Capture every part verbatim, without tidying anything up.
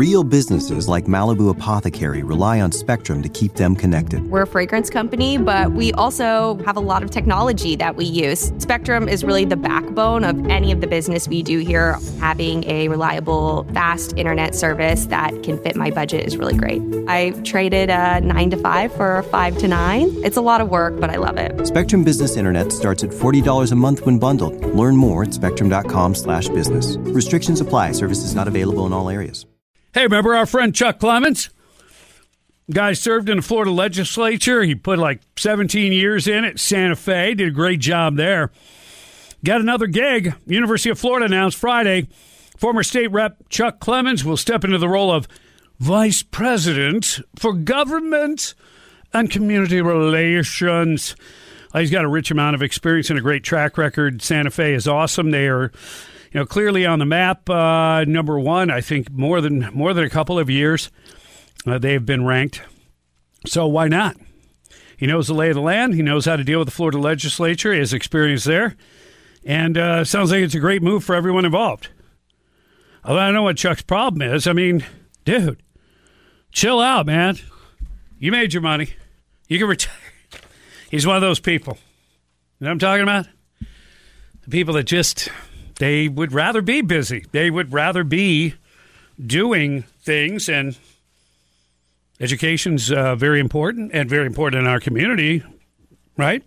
Real businesses like Malibu Apothecary rely on Spectrum to keep them connected. We're a fragrance company, but we also have a lot of technology that we use. Spectrum is really the backbone of any of the business we do here. Having a reliable, fast internet service that can fit my budget is really great. I traded a nine to five for a five to nine. It's a lot of work, but I love it. Spectrum Business Internet starts at forty dollars a month when bundled. Learn more at spectrum.com slash business. Restrictions apply. Services not available in all areas. Hey, remember our friend Chuck Clemens? Guy served in the Florida legislature. He put like seventeen years in at Santa Fe. Did a great job there. Got another gig. University of Florida announced Friday, former state rep Chuck Clemens will step into the role of vice president for government and community relations. He's got a rich amount of experience and a great track record. Santa Fe is awesome. They are, you know, clearly on the map. Uh, number one, I think more than more than a couple of years, uh, they have been ranked. So why not? He knows the lay of the land. He knows how to deal with the Florida legislature. He has experience there. And uh, sounds like it's a great move for everyone involved. Although I don't know what Chuck's problem is. I mean, dude, chill out, man. You made your money. You can retire. He's one of those people. You know what I'm talking about? The people that just, they would rather be busy. They would rather be doing things, and education's uh, very important and very important in our community, right?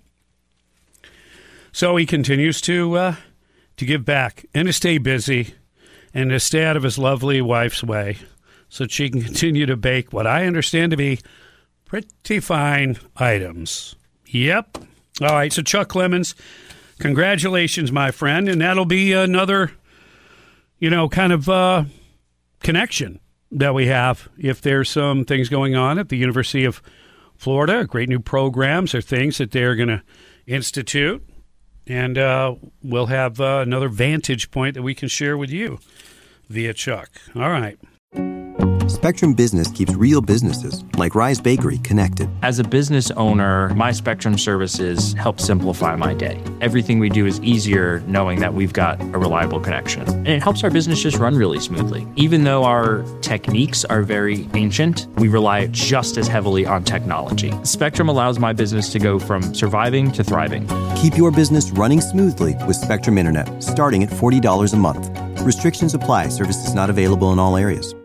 So he continues to uh, to give back and to stay busy and to stay out of his lovely wife's way so that she can continue to bake what I understand to be pretty fine items. Yep. All right, so Chuck Clemens, congratulations, my friend, and that'll be another, you know, kind of uh, connection that we have if there's some things going on at the University of Florida, great new programs or things that they're going to institute, and uh, we'll have uh, another vantage point that we can share with you via Chuck. All right. Spectrum Business keeps real businesses, like Rise Bakery, connected. As a business owner, my Spectrum services help simplify my day. Everything we do is easier knowing that we've got a reliable connection. And it helps our business just run really smoothly. Even though our techniques are very ancient, we rely just as heavily on technology. Spectrum allows my business to go from surviving to thriving. Keep your business running smoothly with Spectrum Internet, starting at forty dollars a month. Restrictions apply. Services not available in all areas.